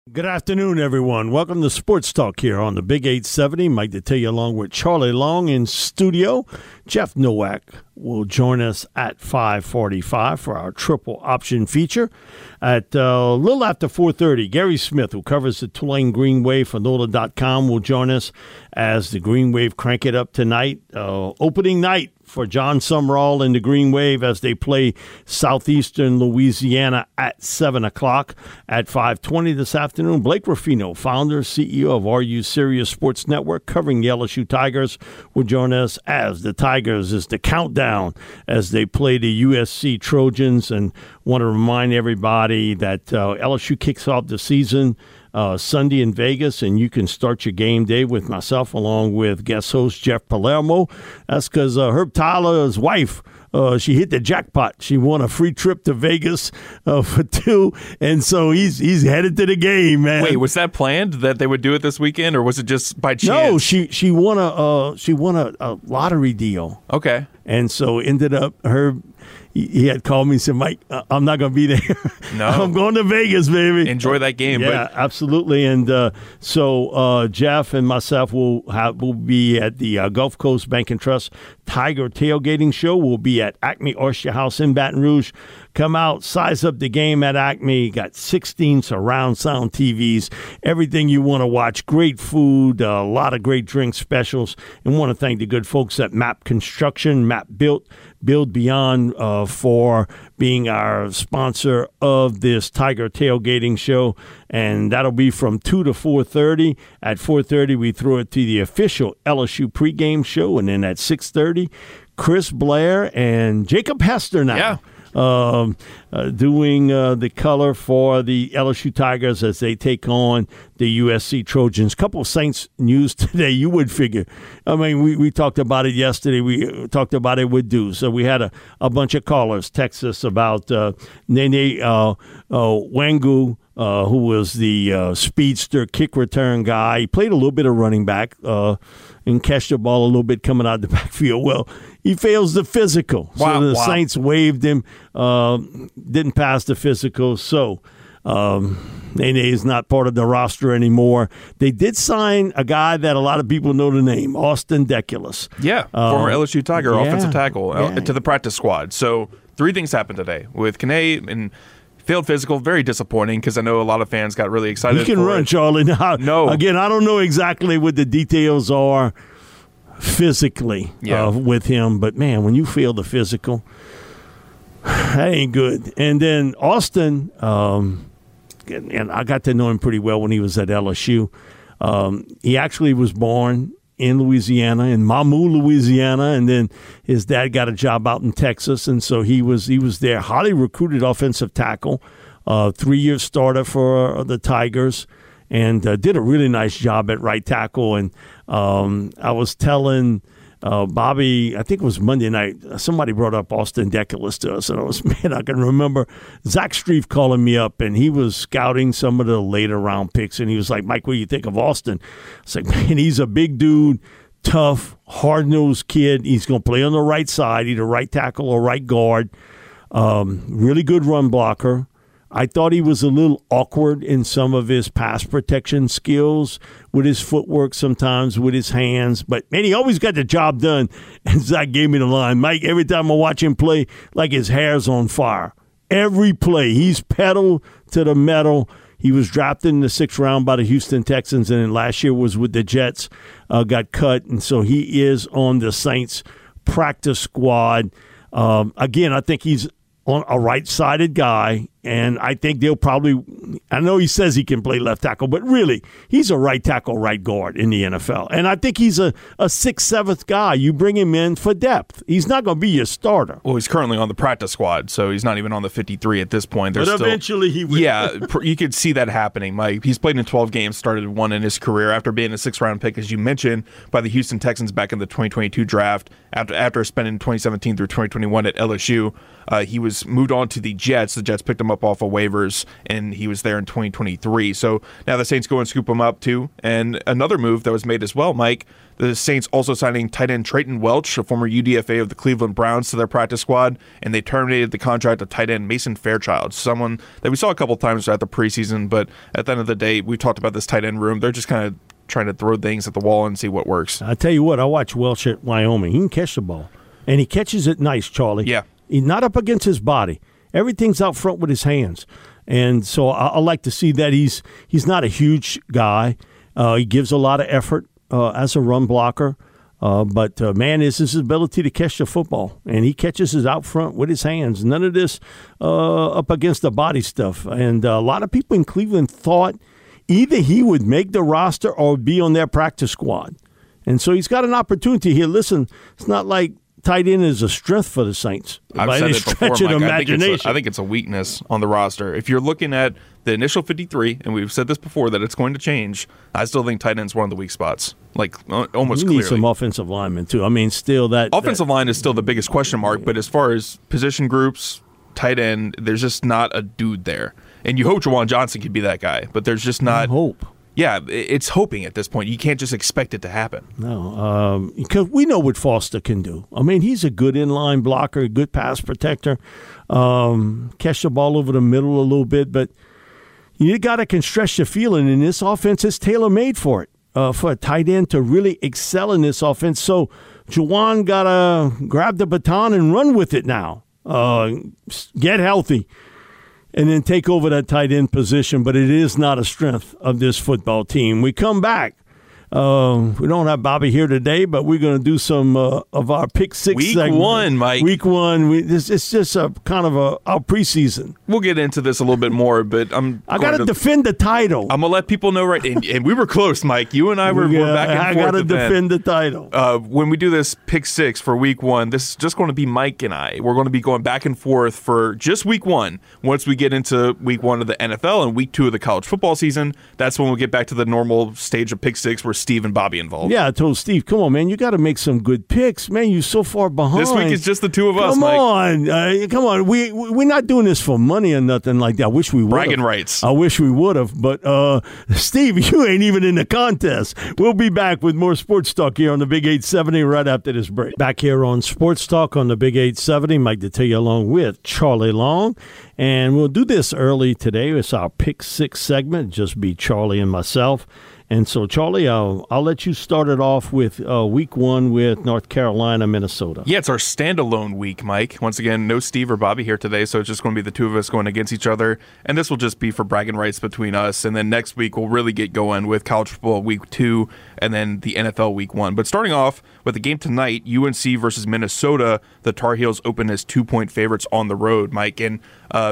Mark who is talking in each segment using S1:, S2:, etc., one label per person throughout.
S1: Good afternoon, everyone. Welcome to Sports Talk here on the Big 870. Mike Detillier along with Charlie Long in studio. Jeff Nowak will join us at 5:45 for our triple option feature. At a little after 4:30, Gary Smith, who covers the Tulane Green Wave for NOLA.com, will join us as the Green Wave crank it up tonight. Opening night for John Sumrall and the Green Wave as they play Southeastern Louisiana at 7 o'clock. At 5:20 this afternoon, Blake Ruffino, founder, CEO of RU Sirius Sports Network, covering the LSU Tigers, will join us as the Tigers is the countdown as they play the USC Trojans. And want to remind everybody that LSU kicks off the season Sunday in Vegas, and you can start your game day with myself along with guest host Jeff Palermo. That's because Herb Tyler's wife, she hit the jackpot. She won a free trip to Vegas for two, and so he's headed to the game, man.
S2: Wait, was that planned that they would do it this weekend, or was it just by chance?
S1: No, she won a lottery deal.
S2: Okay,
S1: and so ended up Herb. He had called me and said, Mike, I'm not going to be there.
S2: No.
S1: I'm going to Vegas, baby.
S2: Enjoy that game.
S1: Yeah, absolutely. And so Jeff and myself will be at the Gulf Coast Bank and Trust Tiger Tailgating Show. We'll be at Acme Oyster House in Baton Rouge. Come out, size up the game at Acme. Got 16 surround sound TVs, everything you want to watch. Great food, a lot of great drink specials. And want to thank the good folks at MAP Construction, MAP Build Beyond for being our sponsor of this Tiger Tailgating Show. And that'll be from 2 to 4:30. At 4:30, we throw it to the official LSU pregame show. And then at 6:30, Chris Blair and Jacob Hester now.
S2: Yeah.
S1: Doing the color for the LSU Tigers as they take on the USC Trojans. Couple of Saints news today, you would figure. I mean, we talked about it yesterday. We talked about it with Dew. So we had a bunch of callers text us about Nene Wangu, who was the speedster kick return guy. He played a little bit of running back and catch the ball a little bit coming out of the backfield. Well, he fails the physical.
S2: Wow,
S1: so the Saints waived him, didn't pass the physical. So Nene is not part of the roster anymore. They did sign a guy that a lot of people know the name, Austin Deculus.
S2: Yeah, former LSU Tiger, offensive tackle, to the practice squad. So 3 things happened today with Kane and failed physical, very disappointing because I know a lot of fans got really excited.
S1: He can run, Charlie. Now,
S2: no.
S1: Again, I don't know exactly what the details are physically with him, but, man, when you feel the physical, that ain't good. And then Austin, and I got to know him pretty well when he was at LSU. He actually was born in Louisiana, in Mamou, Louisiana, and then his dad got a job out in Texas, and so he was there. Highly recruited offensive tackle, 3-year starter for the Tigers, and did a really nice job at right tackle. And I was telling Bobby, I think it was Monday night, somebody brought up Austin Deculus to us, and I can remember Zach Streif calling me up, and he was scouting some of the later round picks, and he was like, Mike, what do you think of Austin? I was like, man, he's a big dude, tough, hard-nosed kid. He's going to play on the right side, either right tackle or right guard. Really good run blocker. I thought he was a little awkward in some of his pass protection skills with his footwork, sometimes with his hands. But, man, he always got the job done. And Zach gave me the line. Mike, every time I watch him play, like his hair's on fire. Every play, he's pedal to the metal. He was drafted in the 6th round by the Houston Texans, and then last year was with the Jets, got cut. And so he is on the Saints practice squad. Again, I think he's on a right-sided guy, and I think they'll probably – I know he says he can play left tackle, but really, he's a right tackle, right guard in the NFL. And I think he's a 6th, 7th guy. You bring him in for depth. He's not going to be your starter.
S2: Well, he's currently on the practice squad, so he's not even on the 53 at this point.
S1: But eventually he will.
S2: Yeah, you could see that happening. Mike, he's played in 12 games, started 1 in his career after being a 6th-round pick, as you mentioned, by the Houston Texans back in the 2022 draft. After spending 2017 through 2021 at LSU, he was moved on to the Jets. The Jets picked him him up off of waivers, and he was there in 2023. So now the Saints go and scoop him up too. And another move that was made as well, Mike, the Saints also signing tight end Trayton Welch, a former UDFA of the Cleveland Browns, to their practice squad, and they terminated the contract of tight end Mason Fairchild, someone that we saw a couple times at the preseason, but at the end of the day, we talked about this tight end room. They're just kind of trying to throw things at the wall and see what works.
S1: I tell you what, I watch Welch at Wyoming. He can catch the ball, and he catches it nice, Charlie.
S2: Yeah.
S1: He's not up against his body. Everything's out front with his hands. And so I like to see that he's not a huge guy. He gives a lot of effort as a run blocker. But man, is his ability to catch the football. And he catches it out front with his hands. None of this up against the body stuff. And a lot of people in Cleveland thought either he would make the roster or be on their practice squad. And so he's got an opportunity here. Listen, it's not like tight end is a strength for the Saints.
S2: I've said it before, Mike. I think it's a weakness on the roster. If you're looking at the initial 53, and we've said this before that it's going to change, I still think tight end's one of the weak spots. Like, almost clearly.
S1: You need some offensive linemen, too. I mean, still that...
S2: Offensive line is still the biggest question mark, but as far as position groups, tight end, there's just not a dude there. And you hope Juwan Johnson could be that guy, but there's just not...
S1: Hope.
S2: Yeah, it's hoping at this point. You can't just expect it to happen.
S1: No, because we know what Foster can do. I mean, he's a good inline blocker, a good pass protector, catch the ball over the middle a little bit, but you got to can stretch the field, and this offense is tailor-made for it, for a tight end to really excel in this offense. So Juwan got to grab the baton and run with it now. Get healthy. And then take over that tight end position, but it is not a strength of this football team. We come back. We don't have Bobby here today, but we're going to do some of our Pick Six segment.
S2: Week 1, Mike.
S1: Week 1. It's just a kind of our preseason.
S2: We'll get into this a little bit more, but
S1: I got to defend the title.
S2: I'm going to let people know and we were close, Mike. You and I were back and forth.
S1: I got to defend the title.
S2: When we do this Pick 6 for Week 1, this is just going to be Mike and I. We're going to be going back and forth for just Week 1. Once we get into Week 1 of the NFL and Week 2 of the college football season, that's when we'll get back to the normal stage of Pick 6 where Steve and Bobby involved.
S1: Yeah, I told Steve, come on, man, you got to make some good picks. Man, you're so far behind.
S2: This week is just the two of us,
S1: Mike. Come on. We're not doing this for money or nothing like that. I wish we would.
S2: Bragging rights.
S1: I wish we would have. But, Steve, you ain't even in the contest. We'll be back with more Sports Talk here on the Big 870 right after this break. Back here on Sports Talk on the Big 870, Mike Detillier along with Charlie Long. And we'll do this early today. It's our Pick 6 segment. Just be Charlie and myself. And so, Charlie, I'll let you start it off with Week 1 with North Carolina, Minnesota.
S2: Yeah, it's our standalone week, Mike. Once again, no Steve or Bobby here today, so it's just going to be the two of us going against each other. And this will just be for bragging rights between us. And then next week, we'll really get going with college football Week 2 and then the NFL Week 1. But starting off with the game tonight, UNC versus Minnesota, the Tar Heels open as 2-point favorites on the road, Mike. And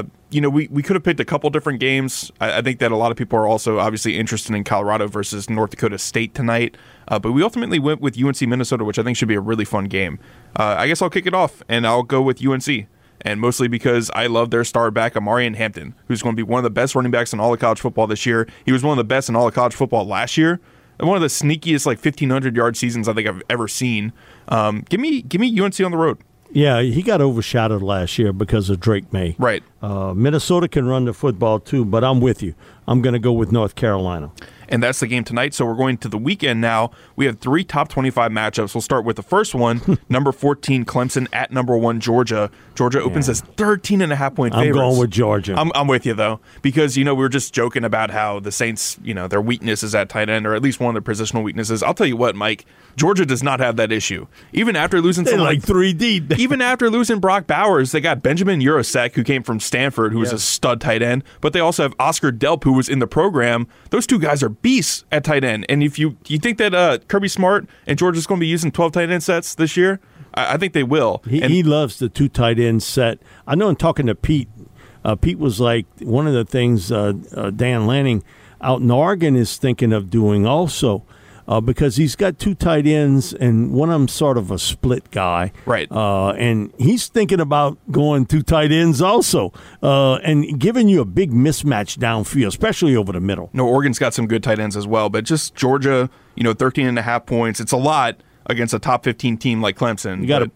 S2: we could have picked a couple different games. I think that a lot of people are also obviously interested in Colorado versus North Dakota State tonight. But we ultimately went with UNC Minnesota, which I think should be a really fun game. I guess I'll kick it off, and I'll go with UNC. And mostly because I love their star back, Amarian Hampton, who's going to be one of the best running backs in all of college football this year. He was one of the best in all of college football last year. And one of the sneakiest 1,500-yard seasons I think I've ever seen. Give me UNC on the road.
S1: Yeah, he got overshadowed last year because of Drake May.
S2: Right.
S1: Minnesota can run the football too, but I'm with you. I'm going to go with North Carolina.
S2: And that's the game tonight. So we're going to the weekend now. We have 3 top 25 matchups. We'll start with the first one, number 14 Clemson at number 1 Georgia. Georgia opens as 13.5-point favorites.
S1: I'm going with Georgia.
S2: I'm with you, though, because, we were just joking about how the Saints, their weakness is at tight end, or at least one of their positional weaknesses. I'll tell you what, Mike, Georgia does not have that issue. Even after losing
S1: some like 3 deep.
S2: Even after losing Brock Bowers, they got Benjamin Urasek, who came from Stanford, who was a stud tight end, but they also have Oscar Delp, who was in the program. Those two guys are beasts at tight end. And if you think that Kirby Smart and Georgia's going to be using 12 tight end sets this year, I think they will.
S1: He loves the 2 tight end set. I know in talking to Pete, Pete was like, one of the things Dan Lanning out in Oregon is thinking of doing also, because he's got 2 tight ends and one of them sort of a split guy.
S2: Right.
S1: And he's thinking about going 2 tight ends also and giving you a big mismatch downfield, especially over the middle.
S2: No, Oregon's got some good tight ends as well, but just Georgia, 13.5 points. It's a lot against a top 15 team like Clemson.
S1: You got to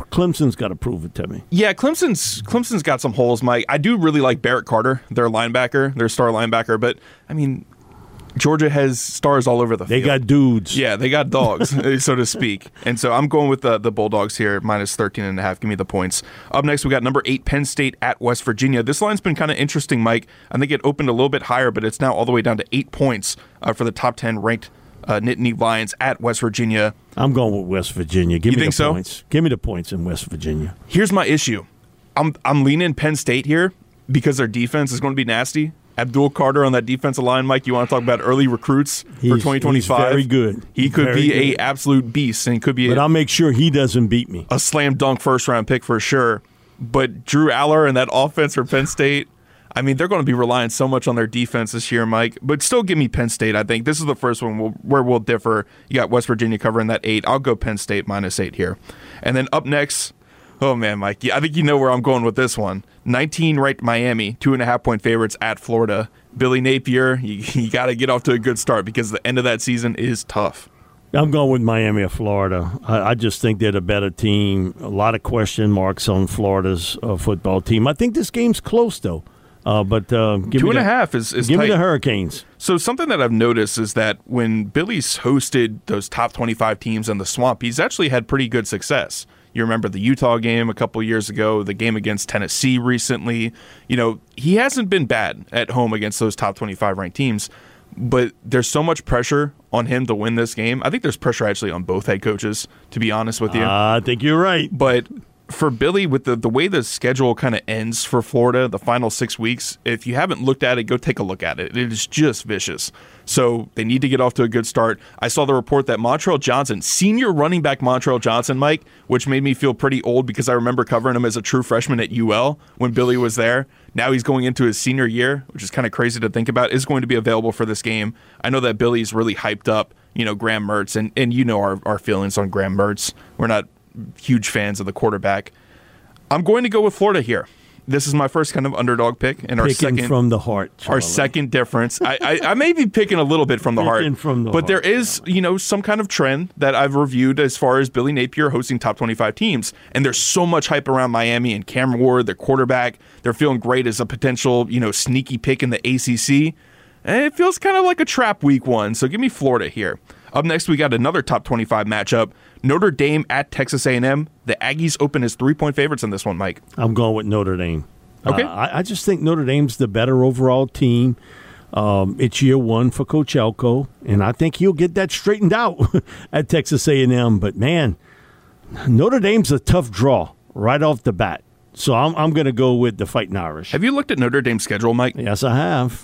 S1: Clemson's got to prove it to me.
S2: Yeah, Clemson's got some holes, Mike. I do really like Barrett Carter, their linebacker, their star linebacker, but I mean, Georgia has stars all over the field.
S1: They got dudes.
S2: Yeah, they got dogs, so to speak. And so I'm going with the Bulldogs here, minus 13.5. Give me the points. Up next, we got number 8, Penn State at West Virginia. This line's been kind of interesting, Mike. I think it opened a little bit higher, but it's now all the way down to 8 points for the top 10 ranked Nittany Lions at West Virginia.
S1: I'm going with West Virginia. Give
S2: you
S1: me
S2: think
S1: the
S2: so?
S1: points. Give me the points in West Virginia.
S2: Here's my issue. I'm leaning Penn State here because their defense is going to be nasty. Abdul Carter on that defensive line, Mike. You want to talk about early recruits for 2025?
S1: He's very good.
S2: He could be an absolute beast, and he could be.
S1: But I'll make sure he doesn't beat me.
S2: A slam dunk first round pick for sure. But Drew Aller and that offense for Penn State, I mean, they're going to be relying so much on their defense this year, Mike. But still, give me Penn State. I think this is the first one where we'll differ. You got West Virginia covering that 8. I'll go Penn State minus 8 here. And then up next. Oh, man, Mike, I think you know where I'm going with this one. 19 ranked Miami, 2.5-point favorites at Florida. Billy Napier, you got to get off to a good start because the end of that season is tough.
S1: I'm going with Miami of Florida. I just think they're the better team. A lot of question marks on Florida's football team. I think this game's close, though. But give
S2: 2.5 is
S1: give
S2: tight.
S1: me the Hurricanes.
S2: So something that I've noticed is that when Billy's hosted those top 25 teams in the Swamp, he's actually had pretty good success. You remember the Utah game a couple years ago, the game against Tennessee recently. You know, he hasn't been bad at home against those top 25 ranked teams, but there's so much pressure on him to win this game. I think there's pressure actually on both head coaches, to be honest with you.
S1: I think you're right.
S2: But for Billy, with the way the schedule kind of ends for Florida, the final 6 weeks, if you haven't looked at it, go take a look at it. It is just vicious. So they need to get off to a good start. I saw the report that Montrell Johnson, senior running back Montrell Johnson, Mike, which made me feel pretty old because I remember covering him as a true freshman at UL when Billy was there. Now he's going into his senior year, which is kind of crazy to think about, is going to be available for this game. I know that Billy's really hyped up, Graham Mertz, and you know our feelings on Graham Mertz. We're not huge fans of the quarterback. I'm going to go with Florida here. This is my first kind of underdog pick, and our second
S1: from the heart. Charlie.
S2: Our second difference. I may be picking a little bit from the heart, but there is some kind of trend that I've reviewed as far as Billy Napier hosting top 25 teams, and there's so much hype around Miami and Cameron Ward, their quarterback. They're feeling great as a potential sneaky pick in the ACC, and it feels kind of like a trap week 1. So give me Florida here. Up next, we got another top 25 matchup. Notre Dame at Texas A&M. The Aggies open as 3-point favorites in this one, Mike.
S1: I'm going with Notre Dame.
S2: Okay.
S1: I just think Notre Dame's the better overall team. It's year 1 for Coach Elko, and I think he'll get that straightened out at Texas A&M. But, man, Notre Dame's a tough draw right off the bat. So I'm going to go with the Fighting Irish.
S2: Have you looked at Notre Dame's schedule, Mike?
S1: Yes, I have.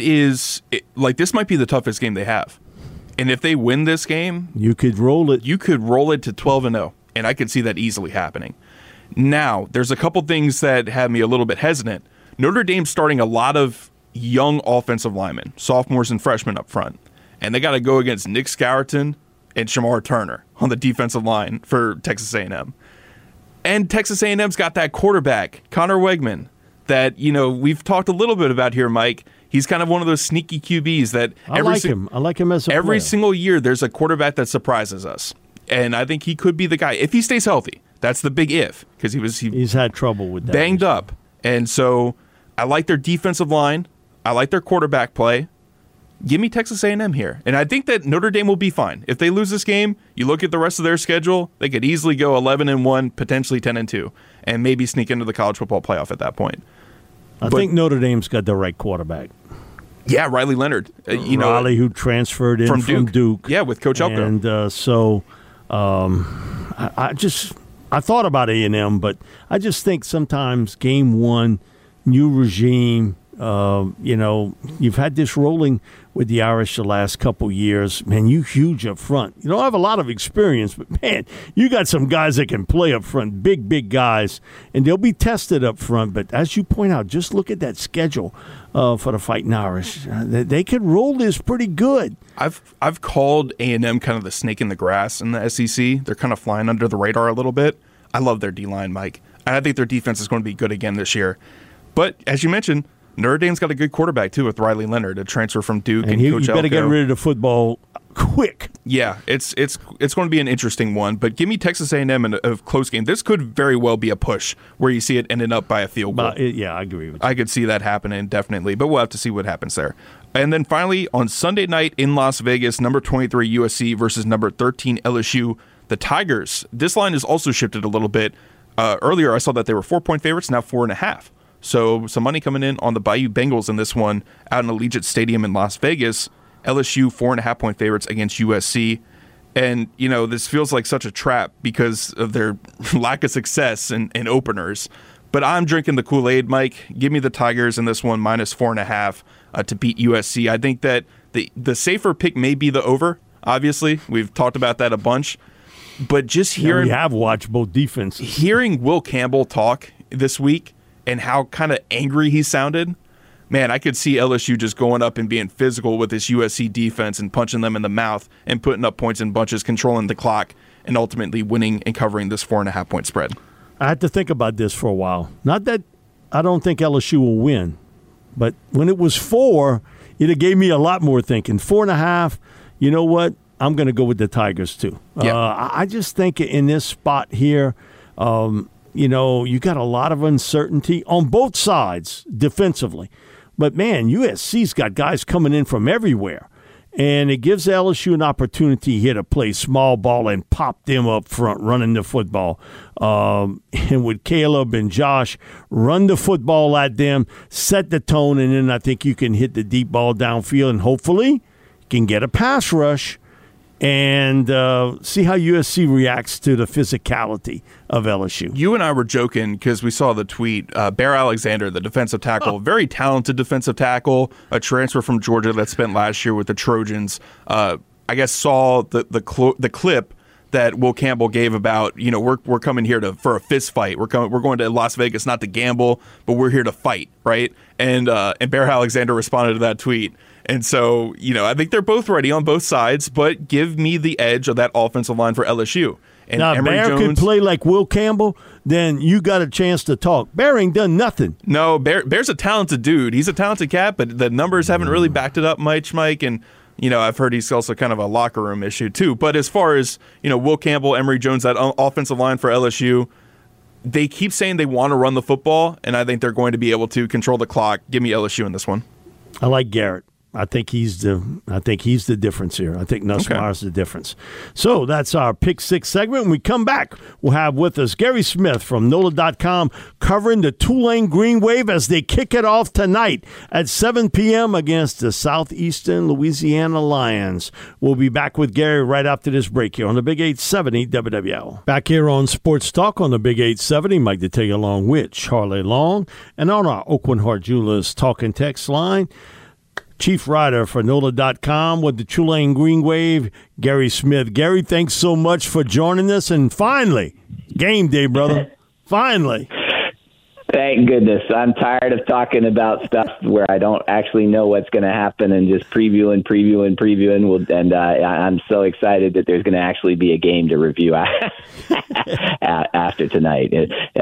S2: This might be the toughest game they have. And if they win this game,
S1: you could roll it.
S2: You could roll it to 12-0, and I could see that easily happening. Now, there's a couple things that have me a little bit hesitant. Notre Dame's starting a lot of young offensive linemen, sophomores and freshmen up front, and they got to go against Nick Scourton and Shamar Turner on the defensive line for Texas A&M. And Texas A&M's got that quarterback, Connor Wegman, that we've talked a little bit about here, Mike. He's kind of one of those sneaky QBs that
S1: I like him as a
S2: every
S1: player.
S2: single year there's a quarterback that surprises us. And I think he could be the guy if he stays healthy. That's the big if, because
S1: he's had trouble with that.
S2: Banged up. And so I like their defensive line. I like their quarterback play. Give me Texas A&M here. And I think that Notre Dame will be fine. If they lose this game, you look at the rest of their schedule, they could easily go 11-1, potentially 10-2, and maybe sneak into the college football playoff at that point.
S1: I think Notre Dame's got the right quarterback.
S2: Yeah, Riley Leonard.
S1: Riley, who transferred in from Duke.
S2: Yeah, with Coach Elko.
S1: And I thought about A&M, but I just think sometimes game 1, new regime, you've had this rolling with the Irish the last couple years. Man, you huge up front. You don't have a lot of experience, but, man, you got some guys that can play up front, big guys, and they'll be tested up front. But as you point out, just look at that schedule for the Fighting Irish. They could roll this pretty good.
S2: I've called A&M kind of the snake in the grass in the SEC. They're kind of flying under the radar a little bit. I love their D-line, Mike. And I think their defense is going to be good again this year. But as you mentioned, Notre Dame's got a good quarterback, too, with Riley Leonard, a transfer from Duke and Coach Elko.
S1: You better get rid of the football quick.
S2: Yeah, it's going to be an interesting one, but give me Texas A&M in a close game. This could very well be a push where you see it ending up by a field goal.
S1: Yeah, I agree with you.
S2: I could see that happening, definitely, but we'll have to see what happens there. And then finally, on Sunday night in Las Vegas, number 23 USC versus number 13 LSU, the Tigers. This line has also shifted a little bit. Earlier, I saw that they were 4-point favorites, now 4.5. So some money coming in on the Bayou Bengals in this one out in Allegiant Stadium in Las Vegas. LSU 4.5-point favorites against USC. And, this feels like such a trap because of their lack of success in openers. But I'm drinking the Kool-Aid, Mike. Give me the Tigers in this one, minus 4.5 to beat USC. I think that the safer pick may be the over, obviously. We've talked about that a bunch. But just hearing...
S1: we have watched both defenses.
S2: Hearing Will Campbell talk this week and how kind of angry he sounded... Man, I could see LSU just going up and being physical with this USC defense and punching them in the mouth and putting up points in bunches, controlling the clock, and ultimately winning and covering this 4.5-point spread.
S1: I had to think about this for a while. Not that I don't think LSU will win, but when it was 4, it gave me a lot more thinking. 4.5, you know what? I'm going to go with the Tigers too.
S2: Yep.
S1: I just think in this spot here, you got a lot of uncertainty on both sides defensively. But, man, USC's got guys coming in from everywhere. And it gives LSU an opportunity here to play small ball and pop them up front, running the football. And with Caleb and Josh, run the football at them, set the tone, and then I think you can hit the deep ball downfield and hopefully can get a pass rush and see how USC reacts to the physicality of LSU.
S2: You and I were joking because we saw the tweet. Bear Alexander, the defensive tackle, very talented defensive tackle, a transfer from Georgia that spent last year with the Trojans. I guess saw the clip that Will Campbell gave about, we're coming here for a fist fight. We're going to Las Vegas not to gamble, but we're here to fight, right? And Bear Alexander responded to that tweet. And so, I think they're both ready on both sides, but give me the edge of that offensive line for LSU. And
S1: now, if Bear could play like Will Campbell, then you got a chance to talk. Bear ain't done nothing.
S2: No, Bear's a talented dude. He's a talented cat, but the numbers haven't really backed it up much, Mike. And, I've heard he's also kind of a locker room issue, too. But as far as, Will Campbell, Emory Jones, that offensive line for LSU, they keep saying they want to run the football, and I think they're going to be able to control the clock. Give me LSU in this one.
S1: I like Garrett. I think he's the difference here. I think Nussmeier's the difference. So that's our Pick 6 segment. When we come back, we'll have with us Gary Smith from NOLA.com covering the Tulane Green Wave as they kick it off tonight at 7 p.m. against the Southeastern Louisiana Lions. We'll be back with Gary right after this break here on the Big 870 WWL. Back here on Sports Talk on the Big 870, Mike Detillier along with Charlie Long. And on our Oakland Heart Jewelers talk and text line, Chief Writer for NOLA.com with the Tulane Green Wave, Gary Smith. Gary, thanks so much for joining us. And finally, game day, brother. Finally.
S3: Thank goodness. I'm tired of talking about stuff where I don't actually know what's going to happen and just previewing. And I'm so excited that there's going to actually be a game to review after tonight.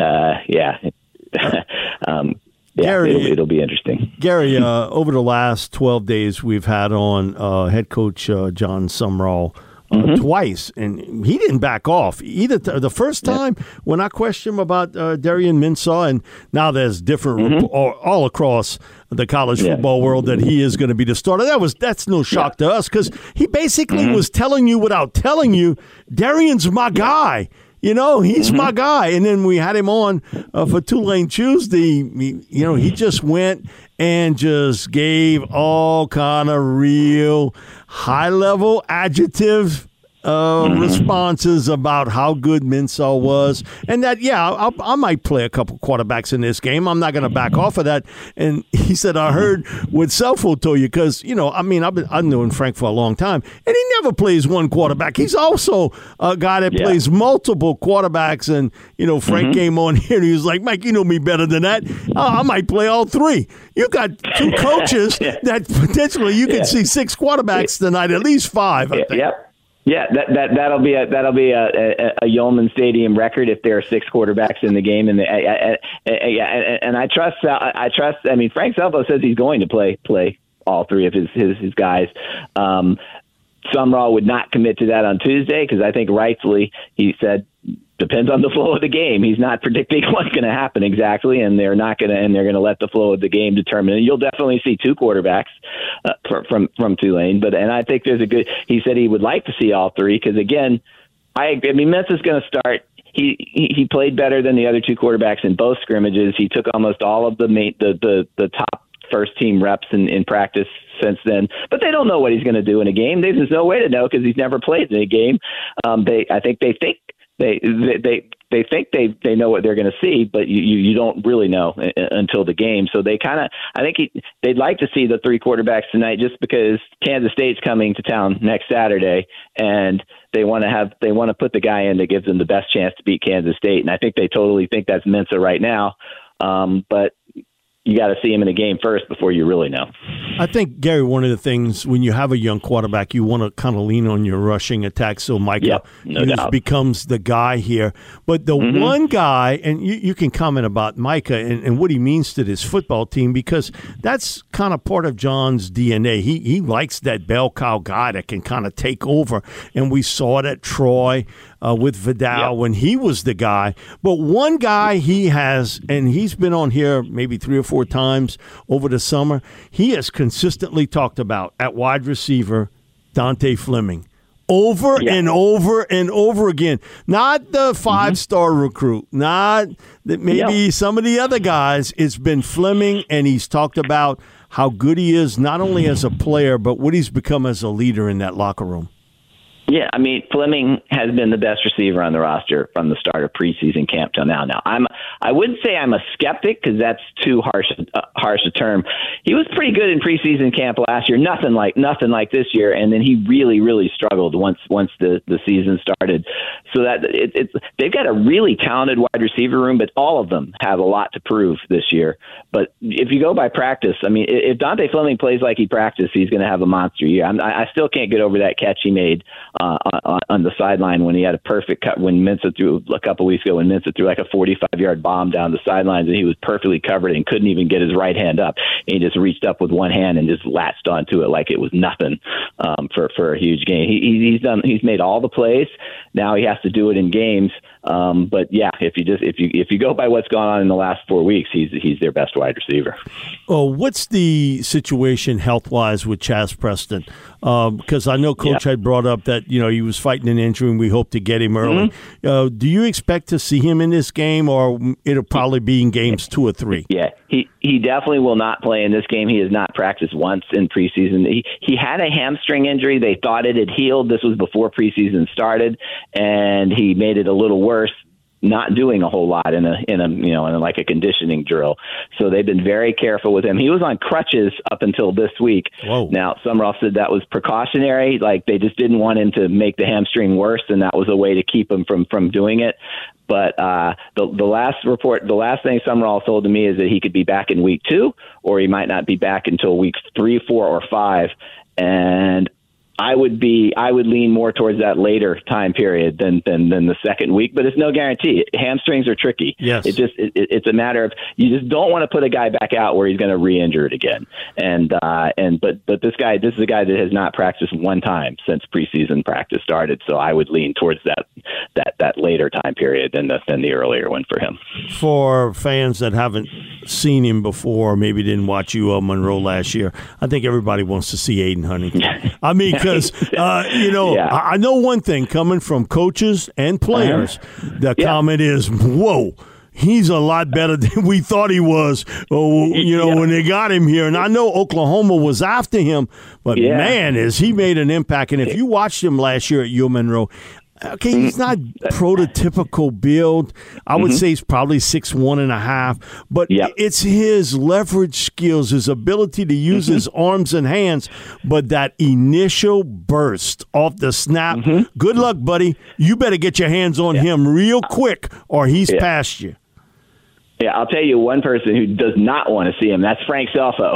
S3: Gary, it'll be interesting.
S1: Gary, over the last 12 days, we've had on head coach John Sumrall twice, and he didn't back off. Either the first time when I questioned him about Darian Mensah, and now there's different all across the college football world that he is going to be the starter. That's no shock to us because he basically was telling you without telling you, Darian's my guy. He's my guy. And then we had him on for Tulane Tuesday. He just went and just gave all kind of real high-level adjectives responses about how good Mensah was, and that I might play a couple quarterbacks in this game. I'm not going to back off of that. And he said, I heard what Selfo told you because I've known Frank for a long time, and he never plays one quarterback. He's also a guy that plays multiple quarterbacks. And Frank came on here and he was like, Mike, you know me better than that. I might play all three. You got two coaches that potentially you can see 6 quarterbacks tonight, at least 5. I think.
S3: Yep. Yeah, that'll be a Yeoman Stadium record if there are 6 quarterbacks in the game, and I trust. I mean, Frank Selfo says he's going to play all 3 of his guys. Sumrall would not commit to that on Tuesday because I think rightfully he said depends on the flow of the game. He's not predicting what's going to happen exactly, and they're going to let the flow of the game determine it. You'll definitely see two quarterbacks from Tulane, and I think there's a good. He said he would like to see all three because again, I mean Memphis is going to start. He played better than the other two quarterbacks in both scrimmages. He took almost all of the top first team reps in practice since then, but they don't know what he's going to do in a game. There's no way to know because he's never played in a game. I think they think they know what they're going to see, but you don't really know until the game. So I think they'd like to see the three quarterbacks tonight, just because Kansas State's coming to town next Saturday, and they want to put the guy in that gives them the best chance to beat Kansas State. And I think they totally think that's Mensa right now, but you got to see him in a game first before you really know.
S1: I think, Gary, one of the things when you have a young quarterback, you want to kind of lean on your rushing attack. So Micah becomes the guy here. But the one guy, and you can comment about Micah and what he means to this football team, because that's kind of part of John's DNA. He likes that bell cow guy that can kind of take over. And we saw it at Troy with Vidal when he was the guy. But one guy he has, and he's been on here maybe 3 or 4 times over the summer, he has consistently talked about at wide receiver Dante Fleming over and over and over again. Not the 5-star recruit, not that maybe some of the other guys. It's been Fleming, and he's talked about how good he is not only as a player but what he's become as a leader in that locker room.
S3: Yeah, I mean, Fleming has been the best receiver on the roster from the start of preseason camp till now. Now, I wouldn't say I'm a skeptic because that's too harsh a term. He was pretty good in preseason camp last year, nothing like this year, and then he really, really struggled once the season started. So that they've got a really talented wide receiver room, but all of them have a lot to prove this year. But if you go by practice, I mean, if Dante Fleming plays like he practiced, he's going to have a monster year. I still can't get over that catch he made on the sideline when he had a perfect cut when Mensa threw a couple weeks ago, when Mensa threw like a 45-yard bomb down the sidelines, and he was perfectly covered and couldn't even get his right hand up. And he just reached up with one hand and just latched onto it like it was nothing for a huge game. He's made all the plays. Now he has to do it in games. But yeah, if you go by what's gone on in the last 4 weeks, he's their best wide receiver.
S1: Oh, what's the situation health-wise with Chaz Preston? Because I know Coach had brought up that he was fighting an injury and we hope to get him early. Do you expect to see him in this game, or it'll probably be in games 2 or 3?
S3: Yeah, he definitely will not play in this game. He has not practiced once in preseason. He had a hamstring injury. They thought it had healed. This was before preseason started, and he made it a little worse not doing a whole lot in a conditioning drill. So they've been very careful with him. He was on crutches up until this week. Whoa. Now, Sumrall said that was precautionary. Like, they just didn't want him to make the hamstring worse, and that was a way to keep him from doing it. But the last thing Sumrall told to me is that he could be back in week 2, or he might not be back until week 3, 4, or 5. And I would lean more towards that later time period than the second week, but it's no guarantee. Hamstrings are tricky.
S1: Yes.
S3: It's a matter of, you just don't want to put a guy back out where he's going to re-injure it again. But this is a guy that has not practiced one time since preseason practice started. So I would lean towards that later time period than the earlier one for him.
S1: For fans that haven't seen him before, maybe didn't watch UL Monroe last year, I think everybody wants to see Aiden Huntington. I mean, because, I know one thing coming from coaches and players, the comment is, whoa, he's a lot better than we thought he was, when they got him here. And I know Oklahoma was after him, but, man, has he made an impact. And if you watched him last year at UL Monroe, okay, he's not prototypical build. I would say he's probably 6'1.5", but it's his leverage skills, his ability to use his arms and hands. But that initial burst off the snap, good luck, buddy. You better get your hands on him real quick, or he's past you.
S3: Yeah, I'll tell you one person who does not want to see him. That's Frank Selfo.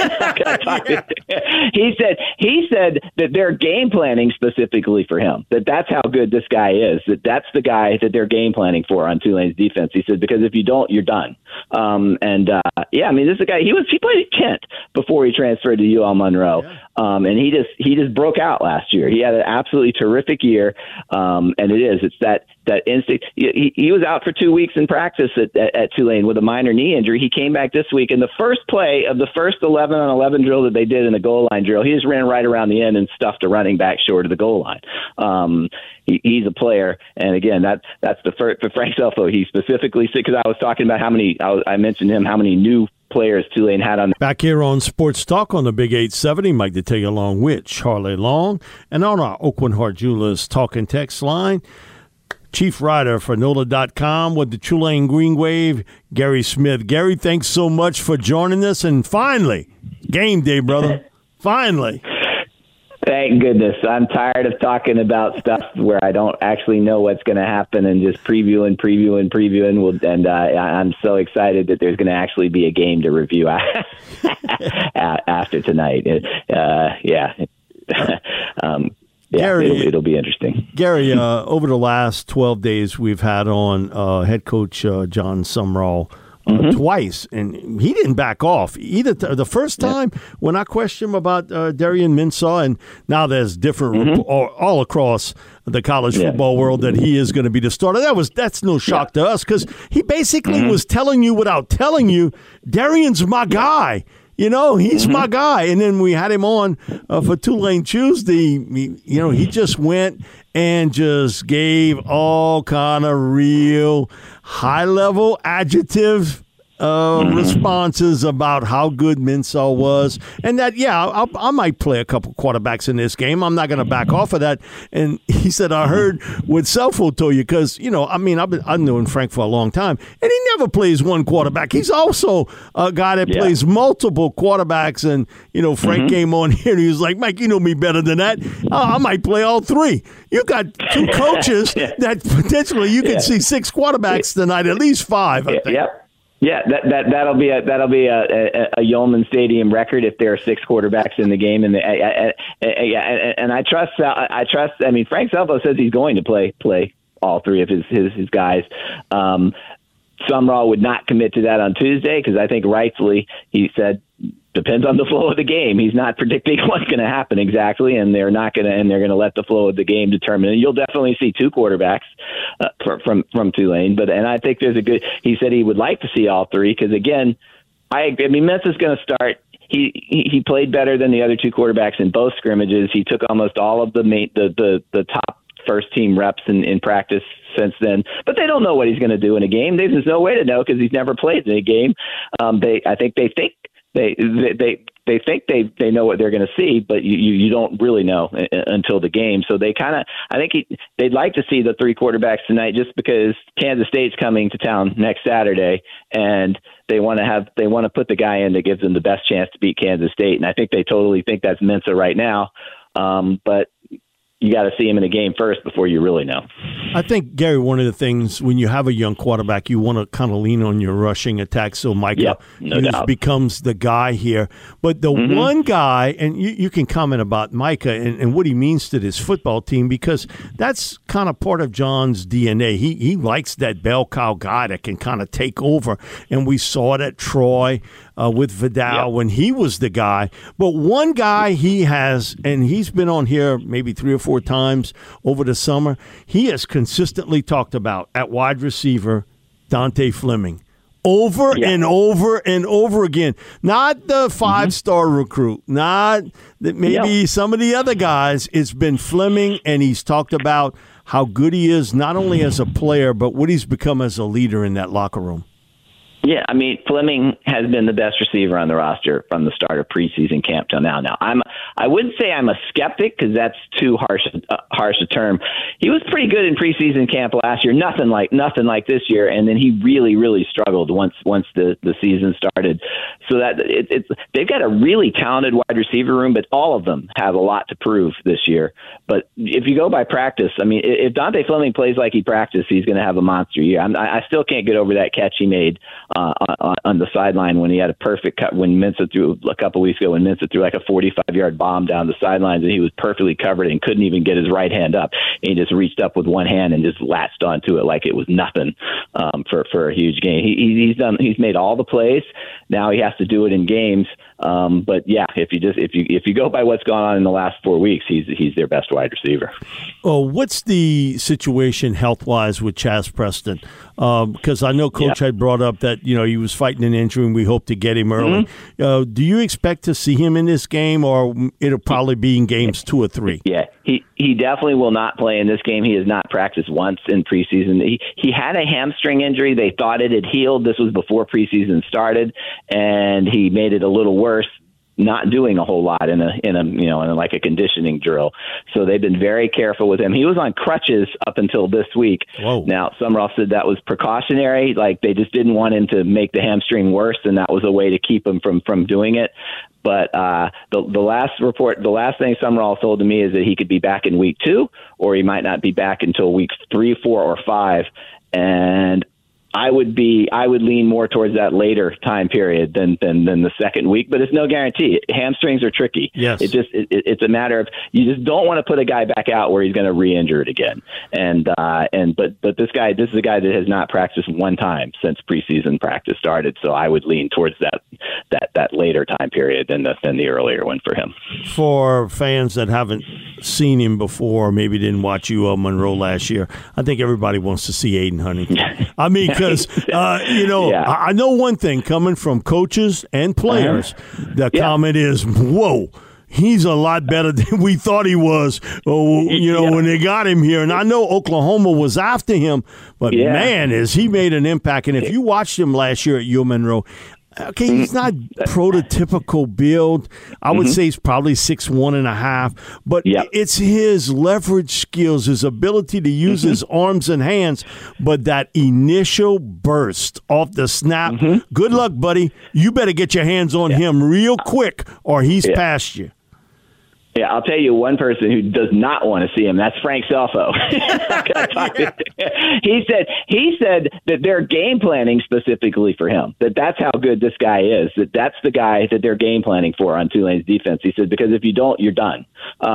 S3: He said that they're game planning specifically for him. That's how good this guy is. That's the guy that they're game planning for on Tulane's defense. He said, because if you don't, you're done. I mean, this is a guy. He played at Kent before he transferred to UL Monroe. And he just broke out last year. He had an absolutely terrific year, and it's that instinct. He was out for 2 weeks in practice at Tulane with a minor knee injury. He came back this week, in the first play of the first 11-on-11 drill that they did in the goal line drill, he just ran right around the end and stuffed a running back short of the goal line. He's a player, and again, that's the first for Frank Scelfo. He specifically said, because I was talking about I mentioned him how many new players Tulane had on.
S1: Back here on Sports Talk on the Big 870, Mike to take you along with Charlie Long, and on our Oakland Heart Jewelers talking text line, Chief Writer for NOLA.com with the Tulane Green Wave, Gary Smith. Gary, thanks so much for joining us, and finally, game day, brother. Finally.
S3: Thank goodness. I'm tired of talking about stuff where I don't actually know what's going to happen and just previewing. And I'm so excited that there's going to actually be a game to review after tonight. Gary, it'll be interesting.
S1: Gary, over the last 12 days, we've had on head coach John Sumrall twice, and he didn't back off either. The first time when I questioned him about Darian Mensah, and now there's different all across the college football world that he is going to be the starter. That's no shock to us, because he basically was telling you without telling you, Darian's my guy. You know, he's my guy. And then we had him on for Tulane Tuesday. He just went and just gave all kind of real high-level adjectives responses about how good Mensah was, and that I might play a couple quarterbacks in this game. I'm not going to back off of that. And he said, I heard what Scelfo told you, because I've known Frank for a long time, and he never plays one quarterback. He's also a guy that plays multiple quarterbacks. And Frank came on here and he was like, Mike, you know me better than that. I might play all three. You got two coaches that potentially you can see six quarterbacks tonight, at least five. I think.
S3: Yep. Yeah, that'll be a Yeoman Stadium record if there are six quarterbacks in the game, and I trust. I mean, Frank Scelfo says he's going to play all three of his guys. Sumrall would not commit to that on Tuesday, because I think rightfully he said depends on the flow of the game. He's not predicting what's going to happen exactly, and they're going to let the flow of the game determine it. You'll definitely see two quarterbacks from Tulane, and I think there's he said he would like to see all three, because again, Mensah's going to start. He played better than the other two quarterbacks in both scrimmages. He took almost all of the top first team reps in practice since then, but they don't know what he's going to do in a game. There's no way to know, because he's never played in a game. I think they think they know what they're going to see, but you don't really know until the game. So they'd like to see the three quarterbacks tonight, just because Kansas State's coming to town next Saturday, and they want to put the guy in that gives them the best chance to beat Kansas State. And I think they totally think that's Mensah right now. But you got to see him in a game first before you really know.
S1: I think, Gary, one of the things when you have a young quarterback, you want to kind of lean on your rushing attack. So Micah becomes the guy here. But the one guy, and you can comment about Micah and what he means to this football team, because that's kind of part of John's DNA. He likes that bell cow guy that can kind of take over. And we saw it at Troy with Vidal when he was the guy. But one guy he has, and he's been on here maybe 3 or 4 times over the summer, he has consistently talked about at wide receiver Dante Fleming over and over and over again. Not the 5-star recruit, not that maybe some of the other guys. It's been Fleming, and he's talked about how good he is, not only as a player, but what he's become as a leader in that locker room.
S3: Yeah, I mean, Fleming has been the best receiver on the roster from the start of preseason camp till now. Now, I wouldn't say I'm a skeptic, because that's too harsh a term. He was pretty good in preseason camp last year, nothing like this year, and then he really, really struggled once the season started. So that they've got a really talented wide receiver room, but all of them have a lot to prove this year. But if you go by practice, I mean, if Dante Fleming plays like he practiced, he's going to have a monster year. I still can't get over that catch he made on the sideline when he had a perfect cut when Mensah threw a couple weeks ago, when Mensah threw like a 45-yard bomb down the sidelines, and he was perfectly covered and couldn't even get his right hand up. And he just reached up with one hand and just latched onto it like it was nothing for a huge gain. He's made all the plays. Now he has to do it in games. But yeah, if you go by what's gone on in the last 4 weeks, he's their best wide receiver.
S1: Oh, what's the situation health-wise with Chaz Preston? Because I know Coach had brought up that he was fighting an injury, and we hope to get him early.
S3: Mm-hmm.
S1: Do you expect to see him in this game, or it'll probably be in games 2 or 3?
S3: Yeah, he definitely will not play in this game. He has not practiced once in preseason. He had a hamstring injury. They thought it had healed. This was before preseason started, and he made it a little worse, not doing a whole lot in like a conditioning drill. So they've been very careful with him. He was on crutches up until this week.
S1: Whoa. Now,
S3: Summerall said that was precautionary. Like, they just didn't want him to make the hamstring worse, and that was a way to keep him from doing it. But the last thing Summerall told to me is that he could be back in week 2, or he might not be back until week 3, 4, or 5. And I would lean more towards that later time period than the second week, but it's no guarantee. Hamstrings are tricky.
S1: Yes.
S3: It's a matter of, you just don't want to put a guy back out where he's going to re-injure it again. But this is a guy that has not practiced one time since preseason practice started. So I would lean towards that later time period than the earlier one for him.
S1: For fans that haven't seen him before, maybe didn't watch UL Monroe last year, I think everybody wants to see Aiden Huntington. I mean, because I know one thing coming from coaches and players, the comment is, whoa, he's a lot better than we thought he was, when they got him here. And I know Oklahoma was after him, but man, has he made an impact. And if you watched him last year at UL Monroe, okay, he's not prototypical build. I would say he's probably 6'1.5", but it's his leverage skills, his ability to use his arms and hands, but that initial burst off the snap. Good luck, buddy. You better get your hands on him real quick, or he's past you.
S3: Yeah, I'll tell you one person who does not want to see him. That's Frank Selfo. He said that they're game planning specifically for him. That's how good this guy is. That's the guy that they're game planning for on Tulane's defense. He said, because if you don't, you're done.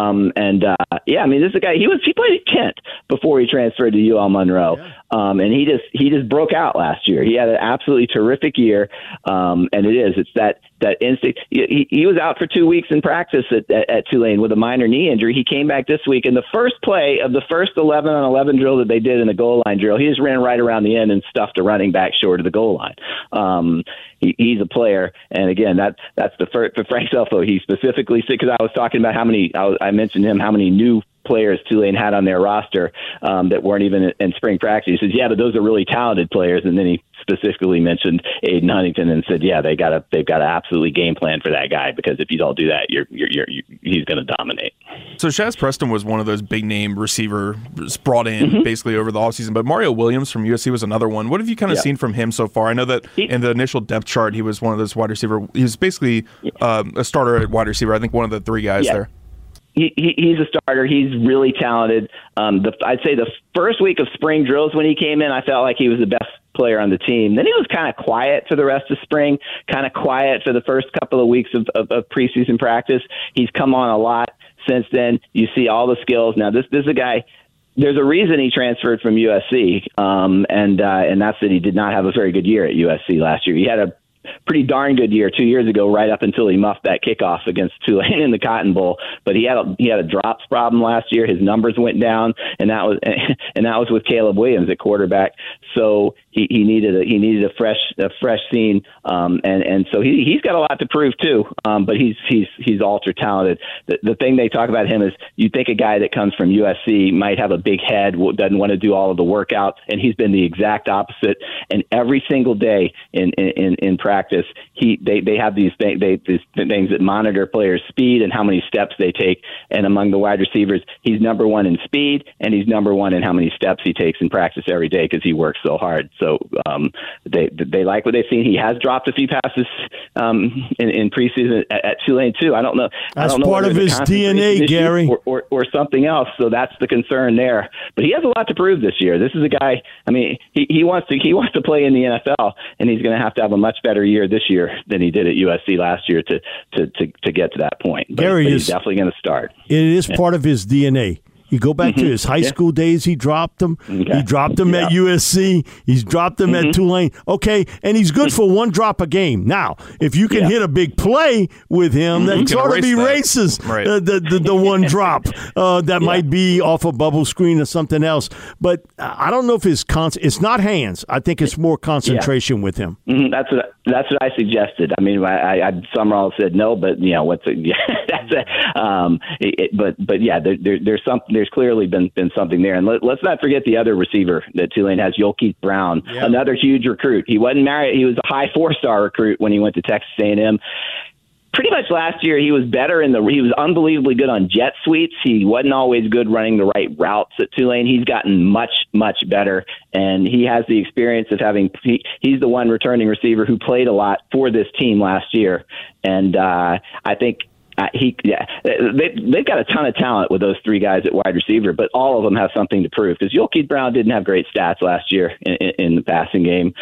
S3: I mean, this is a guy. He played at Kent before he transferred to UL Monroe, and he just broke out last year. He had an absolutely terrific year, and it's that instinct. He was out for 2 weeks in practice at Tulane with a minor knee injury. He came back this week, and the first play of the first 11-on-11 drill that they did in the goal line drill, he just ran right around the end and stuffed a running back short of the goal line. He's a player, and again, that's the first for Frank Selfo. He specifically said, because I was talking about I mentioned him how many new players Tulane had on their roster that weren't even in spring practice. He says, yeah, but those are really talented players. And then he specifically mentioned Aiden Huntington and said, yeah, they've got to absolutely game plan for that guy, because if you don't do that, he's going to dominate.
S2: So Chaz Preston was one of those big name receivers brought in basically over the offseason, but Mario Williams from USC was another one. What have you kind of seen from him so far? I know that in the initial depth chart, he was one of those wide receiver. He was basically a starter at wide receiver. I think one of the 3 guys there.
S3: He's a starter. He's really talented. I'd say the first week of spring drills when he came in, I felt like he was the best player on the team. Then he was kind of quiet for the rest of spring, kind of quiet for the first couple of weeks of preseason practice. He's come on a lot since then. You see all the skills. Now, this is a guy. There's a reason he transferred from USC, and that's that he did not have a very good year at USC last year. He had a pretty darn good year 2 years ago, right up until he muffed that kickoff against Tulane in the Cotton Bowl. But he had a drops problem last year. His numbers went down, and that was with Caleb Williams at quarterback. So he needed a fresh scene, and so he's got a lot to prove too. But he's ultra talented. The thing they talk about him is, you think a guy that comes from USC might have a big head, doesn't want to do all of the workouts, and he's been the exact opposite. And every single day in practice, they have these things that monitor players' speed and how many steps they take. And among the wide receivers, he's number 1 in speed, and he's number 1 in how many steps he takes in practice every day, because he works so hard. So they like what they've seen. He has dropped a few passes in preseason at Tulane too. I don't know.
S1: That's part of his DNA, Gary,
S3: or something else. So that's the concern there. But he has a lot to prove this year. This is a guy. I mean, he wants to play in the NFL, and he's going to have a much better year this year than he did at USC last year to get to that point. But
S1: Gary
S3: he's definitely going to start.
S1: It is part of his DNA. You go back to his high school days, he dropped him. Okay. He dropped him at USC. He's dropped him at Tulane. Okay, and he's good for one drop a game. Now, if you can hit a big play with him, that sort of erases the one drop that might be off a bubble screen or something else. But I don't know if it's not hands. I think it's more concentration with him.
S3: Mm-hmm. That's what I suggested. I mean, Summerall said no, but there's clearly been something there. And let's not forget the other receiver that Tulane has, Yulkeith Brown, another huge recruit. He wasn't married. He was a high 4-star recruit when he went to Texas A&M. Pretty much last year, he was better he was unbelievably good on jet sweeps. He wasn't always good running the right routes at Tulane. He's gotten much, much better, and he has the experience of he's the one returning receiver who played a lot for this team last year. And I think they've got a ton of talent with those three guys at wide receiver, but all of them have something to prove, because Yulkeith Brown didn't have great stats last year in the passing game.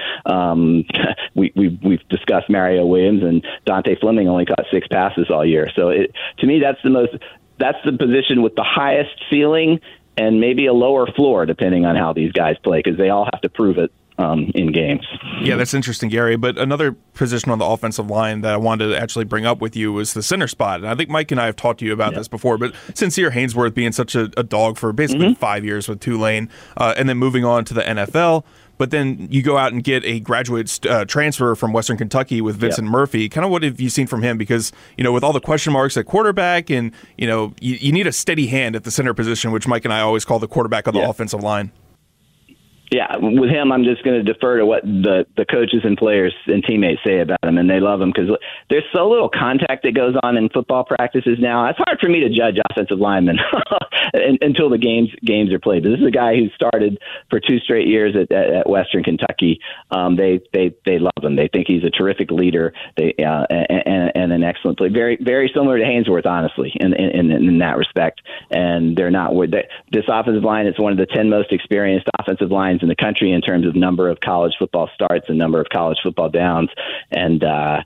S3: We've discussed Mario Williams, and Dante Fleming only caught 6 passes all year. So to me, that's the position with the highest ceiling and maybe a lower floor, depending on how these guys play, because they all have to prove it in games.
S2: Yeah, that's interesting, Gary. But another position on the offensive line that I wanted to actually bring up with you was the center spot. And I think Mike and I have talked to you about this before, but Sincere Haynesworth being such a dog for basically 5 years with Tulane, and then moving on to the NFL, but then you go out and get a graduate transfer from Western Kentucky with Vincent Murphy. Kind of what have you seen from him? Because, with all the question marks at quarterback, and, you need a steady hand at the center position, which Mike and I always call the quarterback of the offensive line.
S3: Yeah, with him, I'm just going to defer to what the coaches and players and teammates say about him, and they love him because there's so little contact that goes on in football practices now. It's hard for me to judge offensive linemen until the games are played. But this is a guy who started for 2 straight years at Western Kentucky. They love him. They think he's a terrific leader. And an excellent player. Very, very similar to Haynesworth, honestly, in that respect. And they're not. This offensive line is one of the 10 most experienced offensive lines in the country in terms of number of college football starts and number of college football downs. And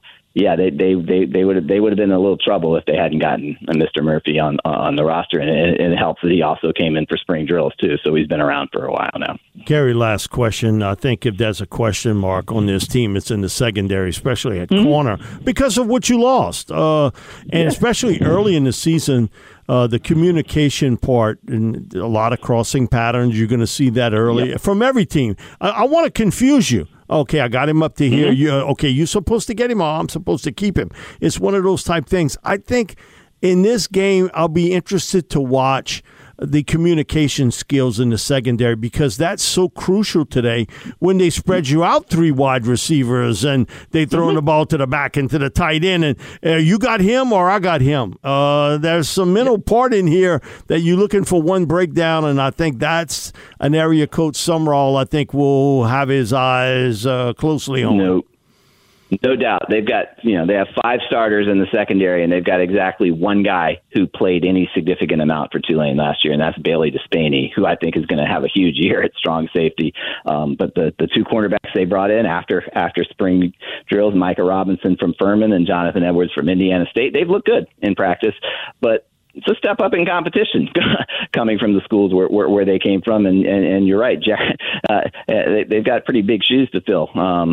S3: they would have been in a little trouble if they hadn't gotten Mr. Murphy on the roster. And it helps that he also came in for spring drills too, so he's been around for a while now.
S1: Gary, last question. I think if there's a question mark on this team, it's in the secondary, especially at corner, because of what you lost, and especially early in the season. The communication part and a lot of crossing patterns, you're going to see that early from every team. I want to confuse you. Okay, I got him up to here. You're supposed to get him. I'm supposed to keep him. It's one of those type things. I think in this game, I'll be interested to watch the communication skills in the secondary, because that's so crucial today when they spread you out 3 wide receivers and they throw the ball to the back and to the tight end, and you got him or I got him. There's some mental part in here that you're looking for one breakdown, and I think that's an area Coach Summerall, I think, will have his eyes closely on.
S3: No doubt. They've got, they have 5 starters in the secondary, and they've got exactly one guy who played any significant amount for Tulane last year, and that's Bailey Despany, who I think is going to have a huge year at strong safety. But the 2 cornerbacks they brought in after spring drills, Micah Robinson from Furman and Jonathan Edwards from Indiana State, they've looked good in practice, but it's a step up in competition coming from the schools where they came from. And you're right, Jared, they've got pretty big shoes to fill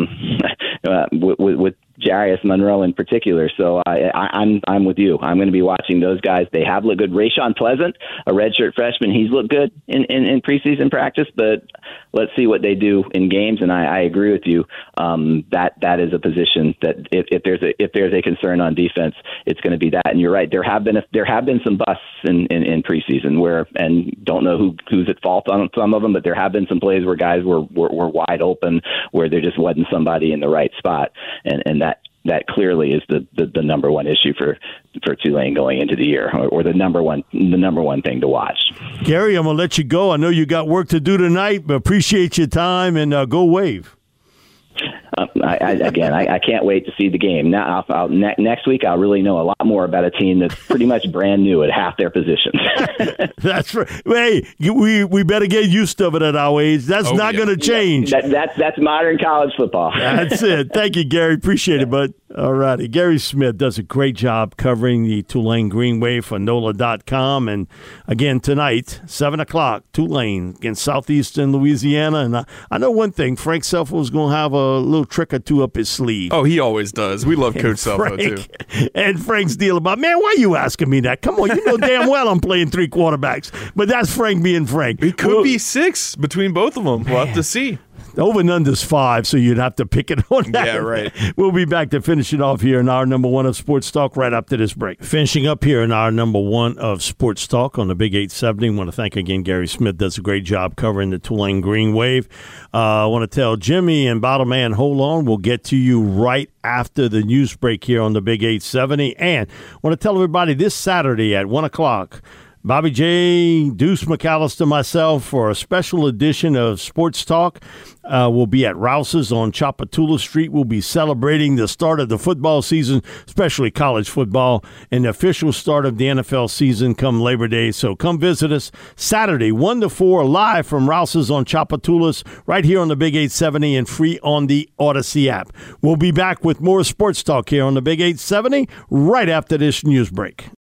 S3: with Jarius Monroe in particular. So I'm with you. I'm going to be watching those guys. They have looked good. Rayshon Pleasant, a redshirt freshman, he's looked good in preseason practice, but let's see what they do in games. And I agree with you. That is a position that if there's a concern on defense, it's going to be that. And you're right. There have been some busts in preseason where, and don't know who's at fault on some of them, but there have been some plays where guys were wide open, where there just wasn't somebody in the right spot. And that clearly is the number one issue for Tulane going into the year, or the number one thing to watch.
S1: Gary, I'm going to let you go. I know you got work to do tonight, but appreciate your time, and go Wave.
S3: I can't wait to see the game. Now, next week, I'll really know a lot more about a team that's pretty much brand new at half their positions.
S1: That's right. Hey, we better get used to it at our age. That's not going to change.
S3: That's modern college football.
S1: That's it. Thank you, Gary. Appreciate it, bud. All righty. Gary Smith does a great job covering the Tulane Green Wave for NOLA.com. And again, tonight, 7 o'clock, Tulane against Southeastern Louisiana. And I know one thing, Frank Selfo is going to have a little trick or two up his sleeve.
S2: Oh, he always does. We love Coach Selfo, too.
S1: And Frank's deal about, man, why are you asking me that? Come on, you know damn well I'm playing 3 quarterbacks. But that's Frank being Frank.
S2: It could be 6 between both of them. We'll have to see.
S1: Over and under's 5, so you'd have to pick it on that.
S2: Yeah, right.
S1: We'll be back to finish it off here in our number 1 of Sports Talk right after this break. Finishing up here in our number 1 of Sports Talk on the Big 870. I want to thank again Gary Smith. Does a great job covering the Tulane Green Wave. I want to tell Jimmy and Bottle Man, hold on. We'll get to you right after the news break here on the Big 870. And I want to tell everybody this Saturday at 1 o'clock, Bobby J, Deuce McAllister, myself, for a special edition of Sports Talk. We'll be at Rouse's on Chapatula Street. We'll be celebrating the start of the football season, especially college football, and the official start of the NFL season come Labor Day. So come visit us Saturday, 1 to 4, live from Rouse's on Chapatulas, right here on the Big 870 and free on the Odyssey app. We'll be back with more Sports Talk here on the Big 870 right after this news break.